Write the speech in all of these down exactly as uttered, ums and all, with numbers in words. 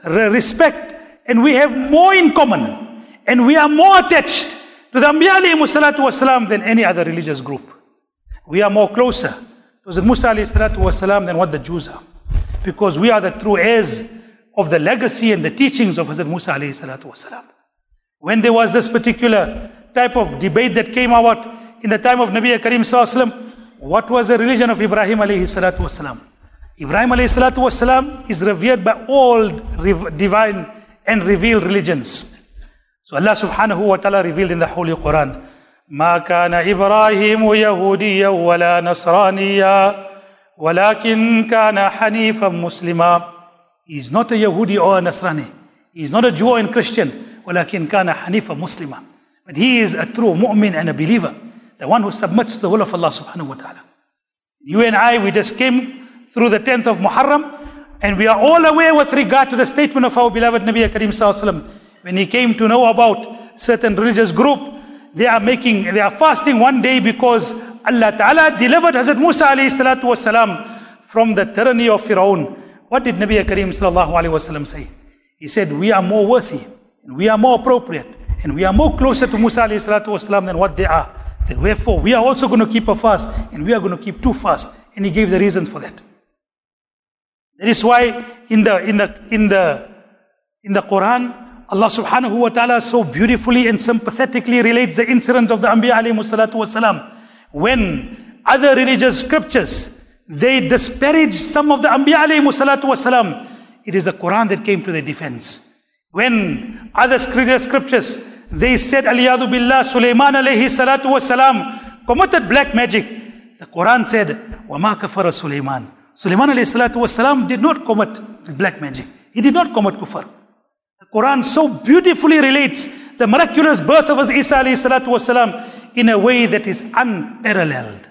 respect, and we have more in common, and we are more attached to the Anbiya alayhi salatu wasalam than any other religious group. We are more closer to Hazrat Musa alayhi salatu wasalam than what the Jews are. Because we are the true heirs of the legacy and the teachings of Hazrat Musa alayhi salatu wasalam. When there was this particular type of debate that came out in the time of Nabi Karim sallallahu alaihi wasallam, what was the religion of Ibrahim alayhi salatu wasalam? Ibrahim alayhi salatu wasalam is revered by all divine and revealed religions. So Allah subhanahu wa ta'ala revealed in the Holy Quran, ما كان إبراهيم يهوديا ولا نصرانيا ولكن كان حنيفا مسلما. He is not a Yahudi or a Nasrani. He is not a Jew or a Christian. ولكن كان حنيفا مسلما. But he is a true mu'min and a believer, the one who submits to the will of Allah subhanahu wa ta'ala. You and I, we just came through the tenth of Muharram, and we are all aware with regard to the statement of our beloved Nabi Karim sallallahu alaihi wasallam. When he came to know about certain religious group, they are making, they are fasting one day because Allah Ta'ala delivered Hazrat Musa alayhi salatu wasalam from the tyranny of Fir'aun. What did Nabi Karim sallallahu alayhi wasallam say? He said, we are more worthy, and we are more appropriate, and we are more closer to Musa alayhi salatu wasalam than what they are. Then wherefore, we are also going to keep a fast, and we are going to keep two fasts. And he gave the reasons for that. That is why in the, in the, in the, in the Quran, Allah subhanahu wa ta'ala so beautifully and sympathetically relates the incident of the Anbiya alayhi salatu wasalam. When other religious scriptures, they disparage some of the Anbiya alayhi salatu wasalam, it is the Quran that came to their defense. When other scriptures, they said, Aliyadu billah, Sulaiman alayhi salatu wasalam committed black magic. The Quran said, Wama kafara Sulaiman. Sulaiman alayhi salatu wasalam did not commit black magic. He did not commit kufr. The Quran so beautifully relates the miraculous birth of Isa alayhi salatu wasalam in a way that is unparalleled.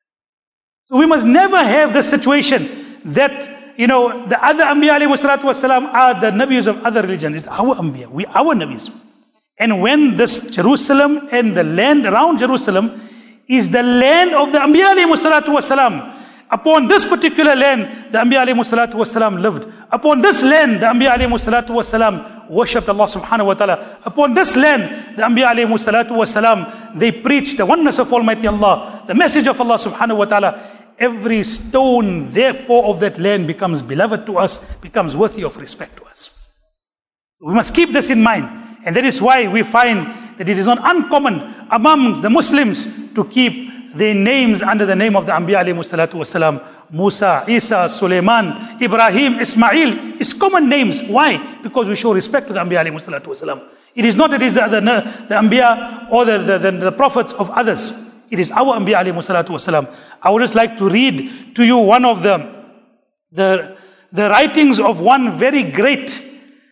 So we must never have the situation that, you know, the other Anbiya alayhi salatu wasalam are the Nabis of other religions. It's our Anbiya, we our Nabis. And when this Jerusalem and the land around Jerusalem is the land of the Anbiya alayhi salatu wasalam, upon this particular land, the Anbiya alayhi salatu wasalam lived. Upon this land, the Anbiya alayhi salatu wasalam worshipped Allah subhanahu wa ta'ala. Upon this land, the Anbiya alayhi salatu wasalam, they preached the oneness of Almighty Allah, the message of Allah subhanahu wa ta'ala. Every stone, therefore, of that land becomes beloved to us, becomes worthy of respect to us. We must keep this in mind. And that is why we find that it is not uncommon amongst the Muslims to keep their names under the name of the Anbiya alayhi salatu wasalam. Musa, Isa, Sulaiman, Ibrahim, Ismail is common names. Why? Because we show respect to the Anbiya alayhi salatu wasalam. It is not that it is the, the, the Anbiya or the, the, the, the prophets of others. It is our Anbiya alayhi salatu wasalam. I would just like to read to you one of the, the, the writings of one very great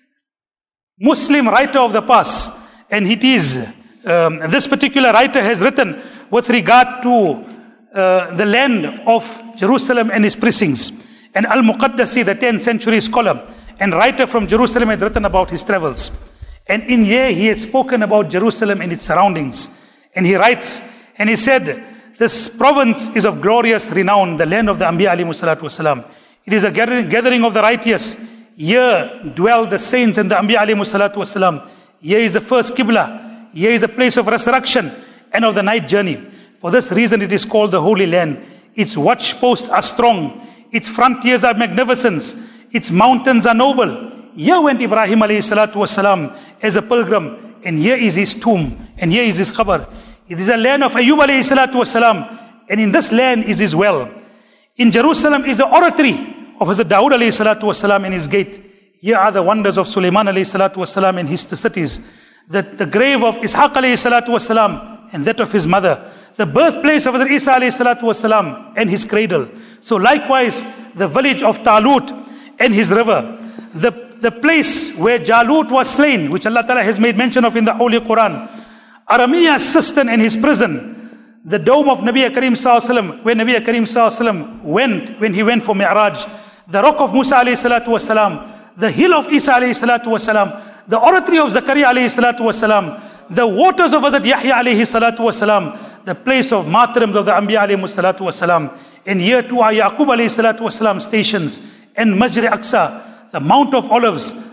Muslim writer of the past. And it is, um, this particular writer has written with regard to uh, the land of Jerusalem and its precincts. And Al-Muqaddasi, the tenth century scholar and writer from Jerusalem, had written about his travels. And in here he had spoken about Jerusalem and its surroundings. And he writes, and he said, this province is of glorious renown, the land of the Anbiya alayhi salatu wasalam. It is a gathering of the righteous. Here dwell the saints and the Anbiya alayhi salatu wasalam. Here is the first Qibla. Here is a place of resurrection and of the night journey. For this reason it is called the Holy Land. Its watchposts are strong. Its frontiers are magnificent. Its mountains are noble. Here went Ibrahim alayhi salatu wasalam as a pilgrim. And here is his tomb. And here is his qabr. It is a land of Ayyub alayhi salatu wasalam. And in this land is his well. In Jerusalem is the oratory of Hazrat Dawood alayhi salatu wasalam and his gate. Here are the wonders of Sulaiman alayhi salatu wasalam and his cities. The, the grave of Ishaq alayhi salatu wasalam and that of his mother. The birthplace of Hazrat Isa alayhi salatu wasalam and his cradle. So likewise, the village of Talut and his river. The, the place where Jalut was slain, which Allah Ta'ala has made mention of in the Holy Quran. Aramiya's cistern and his prison. The dome of Nabi Karim sallallahu alaihi wasallam, where Nabi Karim sallallahu alaihi wasallam went when he went for Mi'raj. The rock of Musa alayhi salatu wasalam. The hill of Isa alayhi salatu wasalam. The oratory of Zakaria alayhi salatu wasalam. The waters of Hazrat Yahya alayhi salatu wasalam. The place of martyrdoms of the Anbiya alayhi salatu wasalam. And here too are Yaqub alayhi salatu wasalam stations. And Masjid Aqsa, the Mount of Olives,